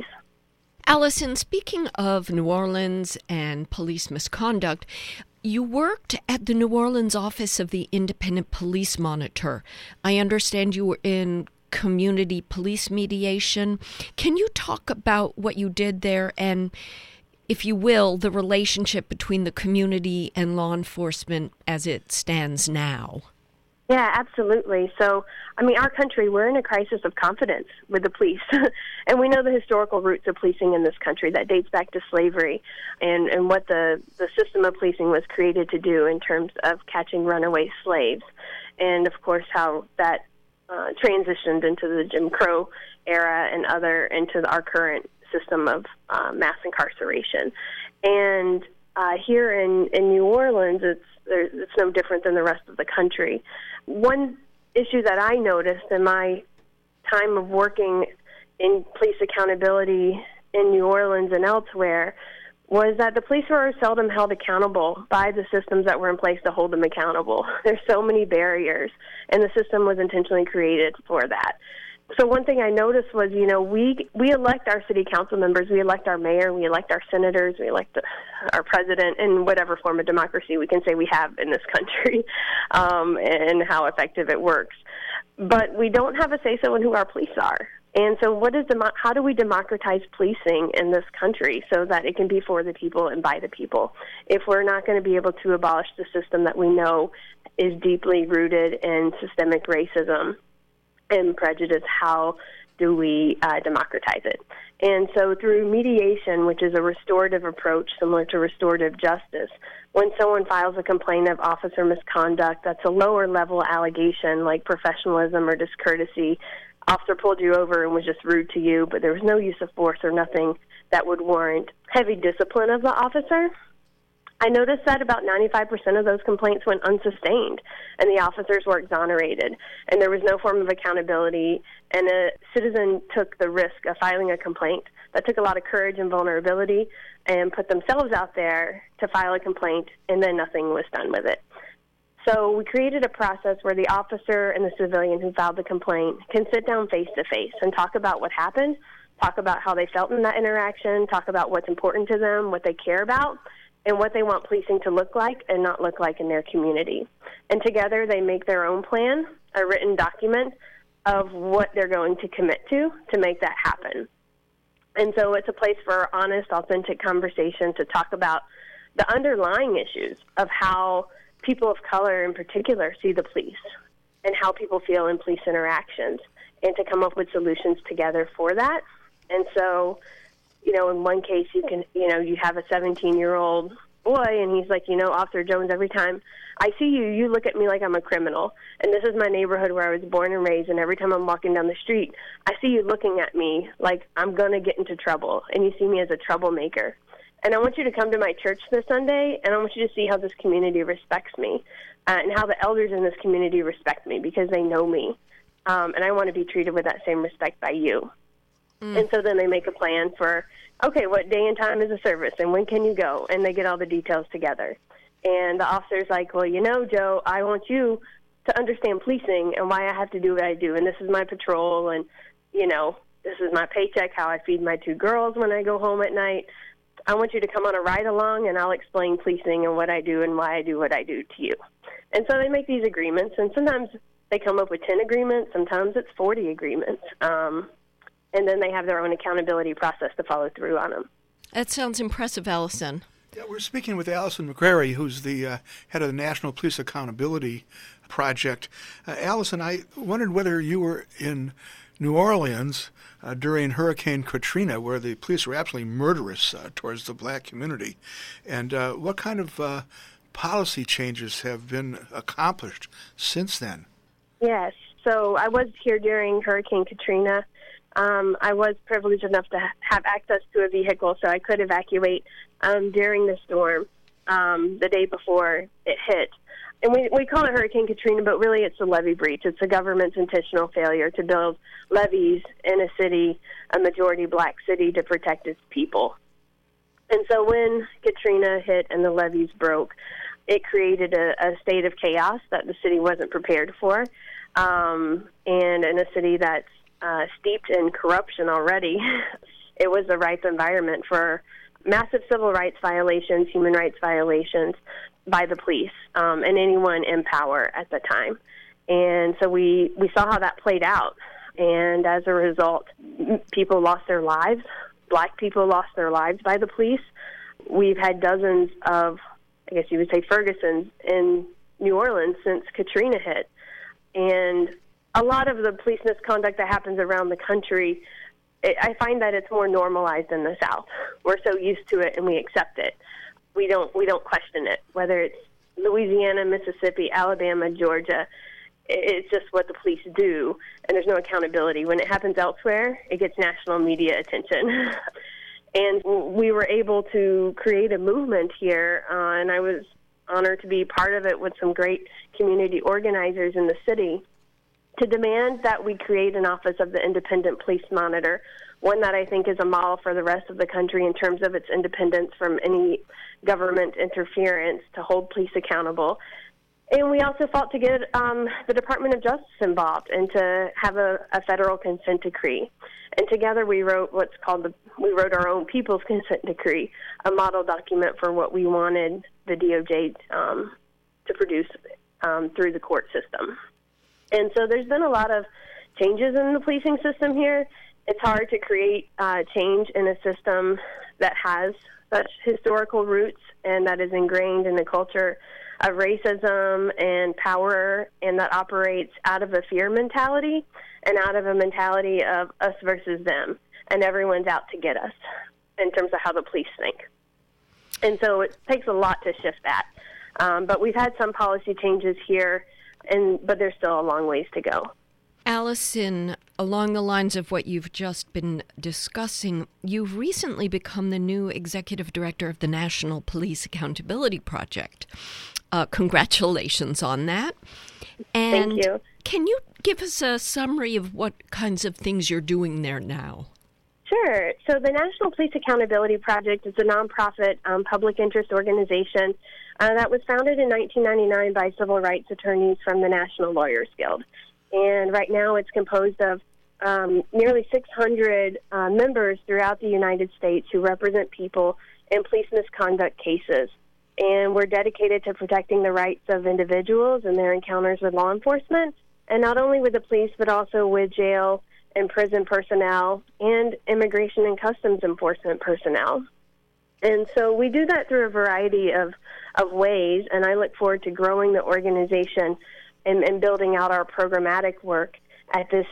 Alison, speaking of New Orleans and police misconduct, you worked at the New Orleans office of the Independent Police Monitor. I understand you were in community police mediation. Can you talk about what you did there and, if you will, the relationship between the community and law enforcement as it stands now? Yeah, absolutely. So, I mean, our country, we're in a crisis of confidence with the police. And we know the historical roots of policing in this country that dates back to slavery, and, and what the, the system of policing was created to do in terms of catching runaway slaves. And, of course, how that uh, transitioned into the Jim Crow era and other, into our current system of uh, mass incarceration. And uh, here in, in New Orleans, it's, there's, it's no different than the rest of the country. One issue that I noticed in my time of working in police accountability in New Orleans and elsewhere was that the police were seldom held accountable by the systems that were in place to hold them accountable. There's so many barriers, and the system was intentionally created for that. So one thing I noticed was, you know, we we elect our city council members, we elect our mayor, we elect our senators, we elect our president, in whatever form of democracy we can say we have in this country, um, and how effective it works. But we don't have a say-so in who our police are. And so what is demo- how do we democratize policing in this country so that it can be for the people and by the people? If we're not going to be able to abolish the system that we know is deeply rooted in systemic racism and prejudice, how do we uh, democratize it? And so through mediation, which is a restorative approach similar to restorative justice, when someone files a complaint of officer misconduct, that's a lower level allegation like professionalism or discourtesy. Officer pulled you over and was just rude to you, but there was no use of force or nothing that would warrant heavy discipline of the officer. I noticed that about ninety-five percent of those complaints went unsustained, and the officers were exonerated, and there was no form of accountability, and a citizen took the risk of filing a complaint. That took a lot of courage and vulnerability and put themselves out there to file a complaint, and then nothing was done with it. So we created a process where the officer and the civilian who filed the complaint can sit down face-to-face and talk about what happened, talk about how they felt in that interaction, talk about what's important to them, what they care about, and what they want policing to look like and not look like in their community. And together they make their own plan, a written document of what they're going to commit to to make that happen. And so it's a place for honest, authentic conversation to talk about the underlying issues of how people of color in particular see the police and how people feel in police interactions, and to come up with solutions together for that. And so, you know, in one case, you can, you know, you have a seventeen-year-old boy, and he's like, you know, Officer Jones, every time I see you, you look at me like I'm a criminal. And this is my neighborhood where I was born and raised, and every time I'm walking down the street, I see you looking at me like I'm going to get into trouble, and you see me as a troublemaker. And I want you to come to my church this Sunday, and I want you to see how this community respects me, uh, and how the elders in this community respect me because they know me. Um, and I want to be treated with that same respect by you. Mm. And so then they make a plan for, okay, what day and time is the service, and when can you go? And they get all the details together. And the officer's like, well, you know, Joe, I want you to understand policing and why I have to do what I do. And this is my patrol, and, you know, this is my paycheck, how I feed my two girls when I go home at night. I want you to come on a ride-along, and I'll explain policing and what I do and why I do what I do to you. And so they make these agreements, and sometimes they come up with ten agreements. Sometimes it's forty agreements. Um, and then they have their own accountability process to follow through on them. That sounds impressive, Allison. Yeah, we're speaking with Allison McCrary, who's the uh, head of the National Police Accountability Project. Uh, Allison, I wondered whether you were in New Orleans uh, during Hurricane Katrina, where the police were absolutely murderous uh, towards the black community. And uh, what kind of uh, policy changes have been accomplished since then? Yes. So I was here during Hurricane Katrina. Um, I was privileged enough to ha- have access to a vehicle, so I could evacuate um, during the storm um, the day before it hit. And we, we call it Hurricane Katrina, but really it's a levee breach. It's the government's intentional failure to build levees in a city, a majority black city, to protect its people. And so when Katrina hit and the levees broke, it created a, a state of chaos that the city wasn't prepared for. Um, and in a city that's uh, steeped in corruption already, it was the ripe environment for massive civil rights violations, human rights violations by the police um, and anyone in power at the time. And so we, we saw how that played out. And as a result, people lost their lives. Black people lost their lives by the police. We've had dozens of, I guess you would say, Fergusons in New Orleans since Katrina hit. And a lot of the police misconduct that happens around the country, it, I find that it's more normalized in the South. We're so used to it and we accept it. We don't we don't question it, whether it's Louisiana, Mississippi, Alabama, Georgia. It's just what the police do, and there's no accountability. When it happens elsewhere, it gets national media attention. And we were able to create a movement here, uh, and I was honored to be part of it with some great community organizers in the city to demand that we create an office of the Independent Police Monitor, one that I think is a model for the rest of the country in terms of its independence from any government interference to hold police accountable. And we also fought to get um, the Department of Justice involved and to have a, a federal consent decree. And together we wrote what's called the, we wrote our own People's Consent Decree, a model document for what we wanted the D O J um, to produce um, through the court system. And so there's been a lot of changes in the policing system here. It's hard to create uh, change in a system that has such historical roots and that is ingrained in the culture of racism and power, and that operates out of a fear mentality and out of a mentality of us versus them, and everyone's out to get us in terms of how the police think. And so it takes a lot to shift that. Um, but we've had some policy changes here, and but there's still a long ways to go. Allison, along the lines of what you've just been discussing, you've recently become the new executive director of the National Police Accountability Project. Uh, congratulations on that. And Thank you. Can you give us a summary of what kinds of things you're doing there now? Sure. So the National Police Accountability Project is a nonprofit um, public interest organization uh, that was founded in nineteen ninety-nine by civil rights attorneys from the National Lawyers Guild. And right now it's composed of um, nearly six hundred uh, members throughout the United States who represent people in police misconduct cases. And we're dedicated to protecting the rights of individuals and their encounters with law enforcement, and not only with the police, but also with jail and prison personnel and immigration and customs enforcement personnel. And so we do that through a variety of, of ways, and I look forward to growing the organization and, and building out our programmatic work at this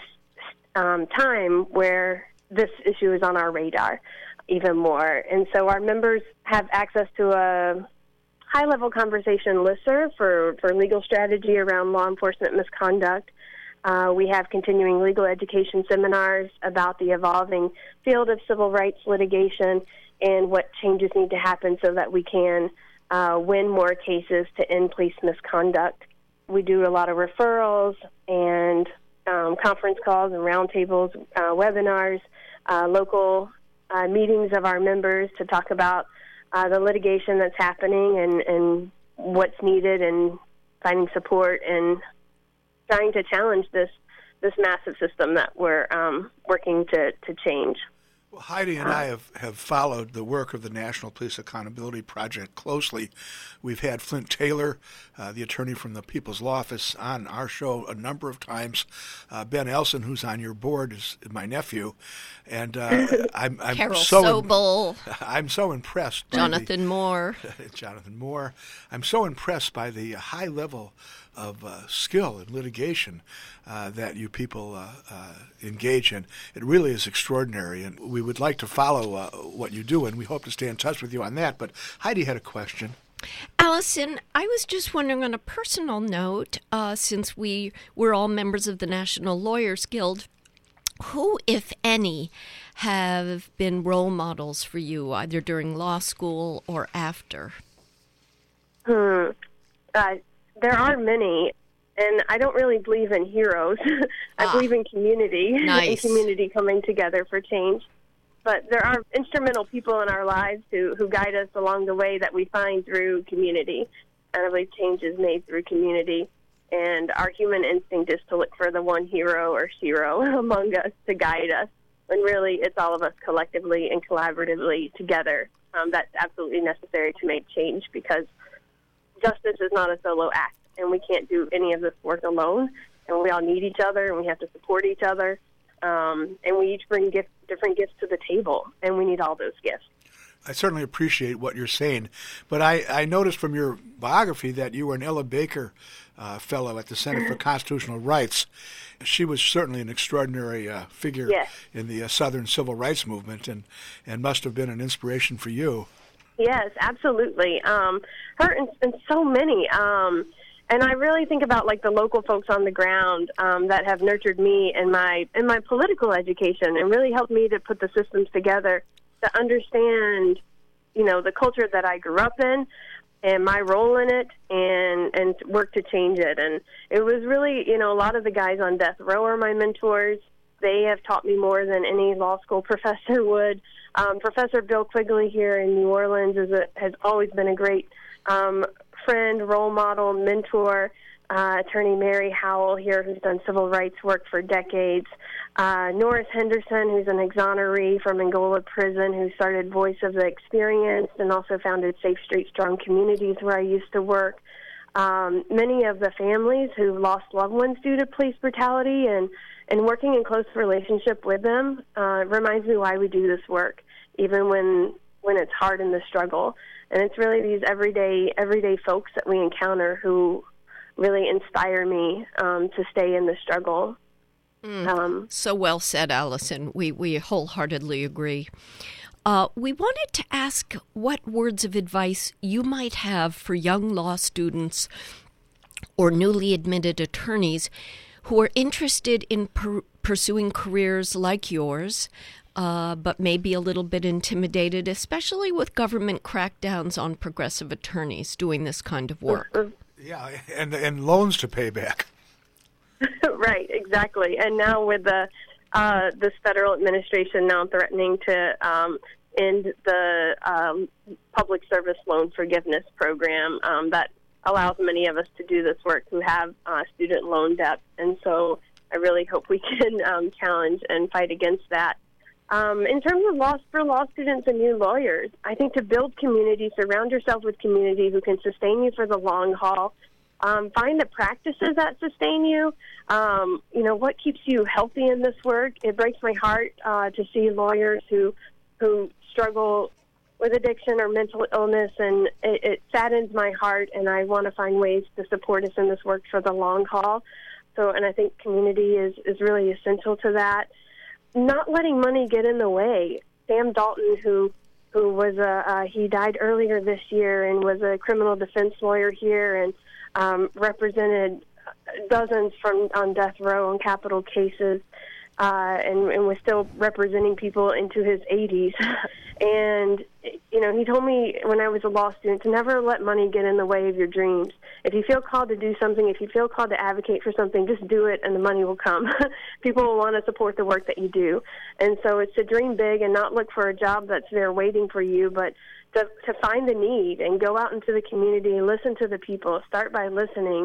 um, time where this issue is on our radar even more. And so our members have access to a high-level conversation listserv for, for legal strategy around law enforcement misconduct. Uh, we have continuing legal education seminars about the evolving field of civil rights litigation and what changes need to happen so that we can uh, win more cases to end police misconduct. We do a lot of referrals and um, conference calls and roundtables, uh, webinars, uh, local uh, meetings of our members to talk about Uh, the litigation that's happening and, and what's needed, and finding support and trying to challenge this this massive system that we're um, working to, to change. Well, Heidi and I have, have followed the work of the National Police Accountability Project closely. We've had Flint Taylor, uh, the attorney from the People's Law Office, on our show a number of times. Uh, Ben Elson, who's on your board, is my nephew. And uh, I'm, I'm Carol so Sobel. Im- I'm so impressed. By Jonathan the, Moore. Jonathan Moore. I'm so impressed by the high level of uh, skill in litigation uh, that you people uh, uh, engage in. It really is extraordinary, and we would like to follow uh, what you do, and we hope to stay in touch with you on that. But Heidi had a question. Allison, I was just wondering, on a personal note, uh, since we we're all members of the National Lawyers Guild, who, if any, have been role models for you, either during law school or after? Hmm. Uh, there are many, and I don't really believe in heroes. I Ah, believe in community nice. and community coming together for change. But there are instrumental people in our lives who, who guide us along the way that we find through community. And I believe change is made through community. And our human instinct is to look for the one hero or shero among us to guide us, when really it's all of us collectively and collaboratively together. Um, that's absolutely necessary to make change, because justice is not a solo act, and we can't do any of this work alone. And we all need each other, and we have to support each other. Um, and we each bring gift, different gifts to the table, and we need all those gifts. I certainly appreciate what you're saying, but I, I noticed from your biography that you were an Ella Baker uh, fellow at the Center for Constitutional Rights. She was certainly an extraordinary uh, figure Yes. in the uh, Southern Civil Rights Movement, and, and must have been an inspiration for you. Yes, absolutely. Um, her and, and so many. Um, and I really think about like the local folks on the ground um, that have nurtured me in my in my political education and really helped me to put the systems together to understand, you know, the culture that I grew up in and my role in it, and and work to change it. And it was really, you know, a lot of the guys on death row are my mentors. They have taught me more than any law school professor would. Um, Professor Bill Quigley here in New Orleans is a, has always been a great um, friend, role model, mentor. Uh, Attorney Mary Howell here, who's done civil rights work for decades. Uh, Norris Henderson, who's an exoneree from Angola Prison, who started Voice of the Experienced and also founded Safe Street Strong Communities, where I used to work. Um, many of the families who lost loved ones due to police brutality, and, and working in close relationship with them uh, reminds me why we do this work, even when when it's hard in the struggle. And it's really these everyday everyday folks that we encounter who really inspire me um, to stay in the struggle. Mm, Um, so well said, Allison. We we wholeheartedly agree. Uh, we wanted to ask what words of advice you might have for young law students or newly admitted attorneys who are interested in per- pursuing careers like yours, uh, but may be a little bit intimidated, especially with government crackdowns on progressive attorneys doing this kind of work. Yeah, and and loans to pay back. Right, exactly. And now with the uh, this federal administration now threatening to um, end the um, public service loan forgiveness program um, that allows many of us to do this work who have uh, student loan debt. And so I really hope we can um, challenge and fight against that. Um, in terms of law for law students and new lawyers, I think to build community, surround yourself with community who can sustain you for the long haul. Um, find the practices that sustain you. Um, you know, what keeps you healthy in this work? It breaks my heart uh, to see lawyers who who struggle with addiction or mental illness, and it, it saddens my heart, and I want to find ways to support us in this work for the long haul. So, and I think community is, is really essential to that. Not letting money get in the way. Sam Dalton, who who was a, uh, he died earlier this year and was a criminal defense lawyer here, and Um, represented dozens from on death row on capital cases, uh, and, and was still representing people into his eighties. And, you know, he told me when I was a law student to never let money get in the way of your dreams. If you feel called to do something, if you feel called to advocate for something, just do it and the money will come. People will want to support the work that you do. And so it's to dream big and not look for a job that's there waiting for you, but To, to find the need and go out into the community and listen to the people. Start by listening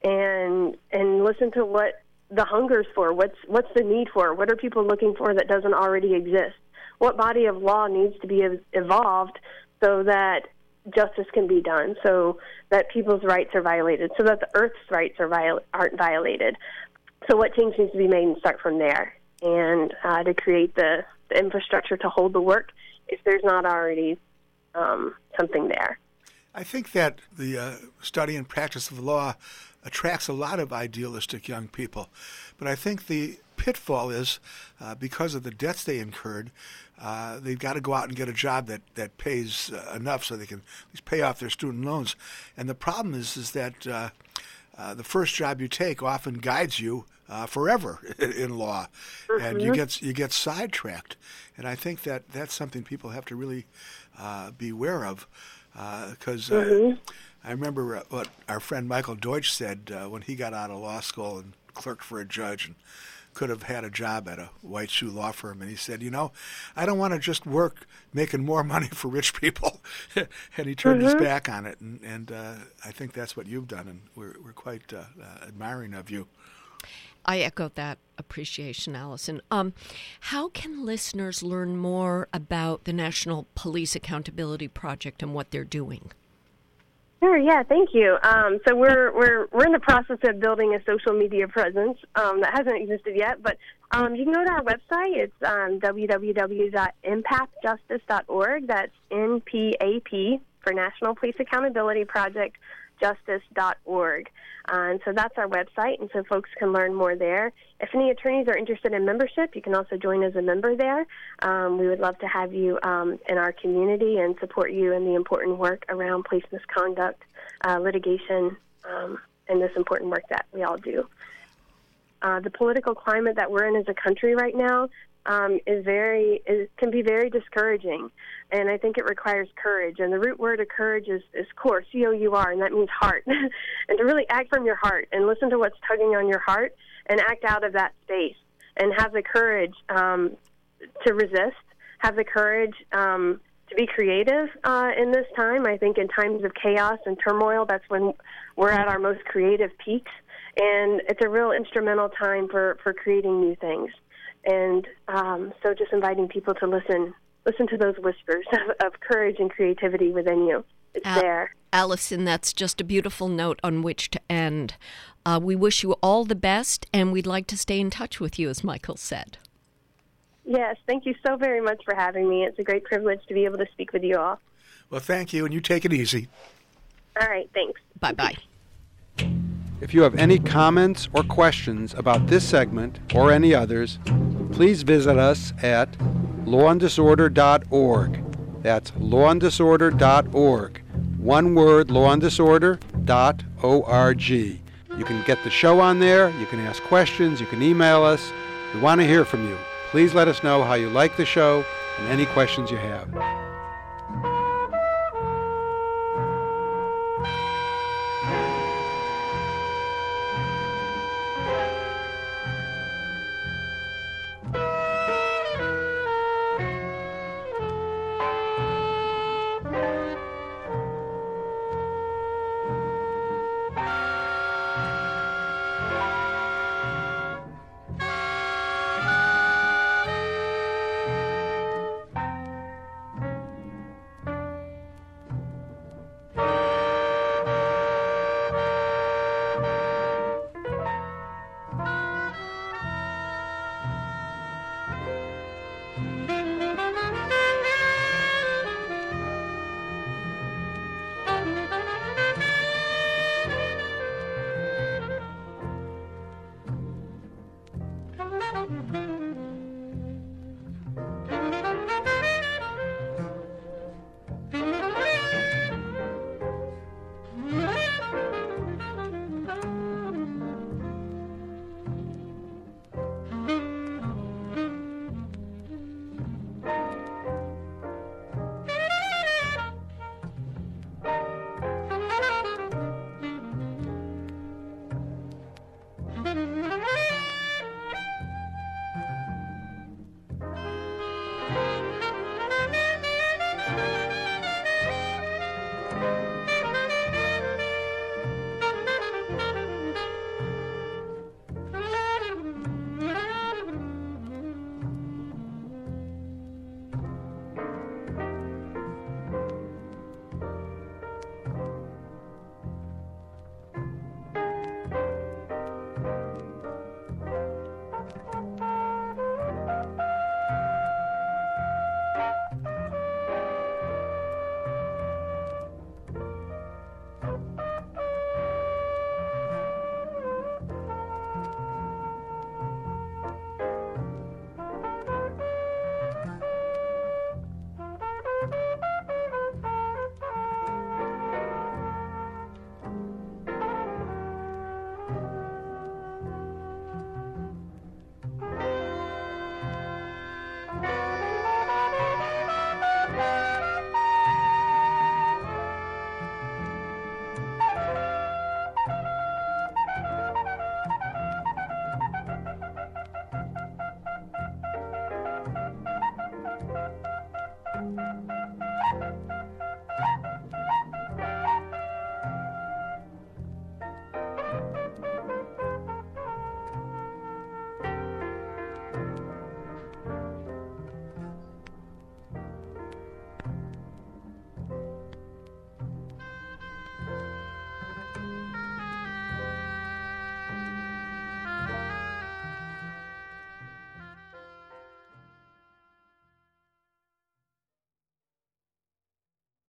and and listen to what the hunger's for. What's what's the need for? What are people looking for that doesn't already exist? What body of law needs to be evolved so that justice can be done, so that people's rights are violated, so that the earth's rights are viol- aren't violated? So what change needs to be made, and start from there, and uh, to create the, the infrastructure to hold the work if there's not already Um, something there. I think that the uh, study and practice of the law attracts a lot of idealistic young people. But I think the pitfall is, uh, because of the debts they incurred, uh, they've got to go out and get a job that, that pays uh, enough so they can at least pay off their student loans. And the problem is, is that uh, uh, the first job you take often guides you uh, forever in law, mm-hmm. and you get you get sidetracked. And I think that that's something people have to really uh, be aware of, because uh, uh, mm-hmm. I remember what our friend Michael Deutsch said uh, when he got out of law school and clerked for a judge and could have had a job at a white shoe law firm. And he said, you know, I don't want to just work making more money for rich people. And he turned mm-hmm. his back on it. And, and uh, I think that's what you've done, and we're, we're quite uh, uh, admiring of you. I echo that appreciation, Allison. Um, how can listeners learn more about the National Police Accountability Project and what they're doing? Sure. Yeah. Thank you. Um, so we're we're we're in the process of building a social media presence um, that hasn't existed yet, but um, you can go to our website. It's um, w w w dot empath justice dot org. That's N P A P for National Police Accountability Project. justice dot org. Uh, and so that's our website, and so folks can learn more there. If any attorneys are interested in membership, you can also join as a member there. Um, we would love to have you um, in our community and support you in the important work around police misconduct, uh, litigation, um, and this important work that we all do. Uh, the political climate that we're in as a country right now um, is very is, can be very discouraging. And I think it requires courage. And the root word of courage is, is core, C O U R, and that means heart. And to really act from your heart and listen to what's tugging on your heart and act out of that space and have the courage um, to resist, have the courage um, to be creative uh, in this time. I think in times of chaos and turmoil, that's when we're at our most creative peaks. And it's a real instrumental time for, for creating new things. And um, so just inviting people to listen Listen to those whispers of, of courage and creativity within you. It's Al- there. Allison, that's just a beautiful note on which to end. Uh, we wish you all the best, and we'd like to stay in touch with you, as Michael said. Yes, thank you so very much for having me. It's a great privilege to be able to speak with you all. Well, thank you, and you take it easy. All right, thanks. Bye-bye. If you have any comments or questions about this segment or any others, please visit us at law and disorder dot org. That's law and disorder dot org. One word, law and disorder dot org. You can get the show on there. You can ask questions. You can email us. We want to hear from you. Please let us know how you like the show and any questions you have.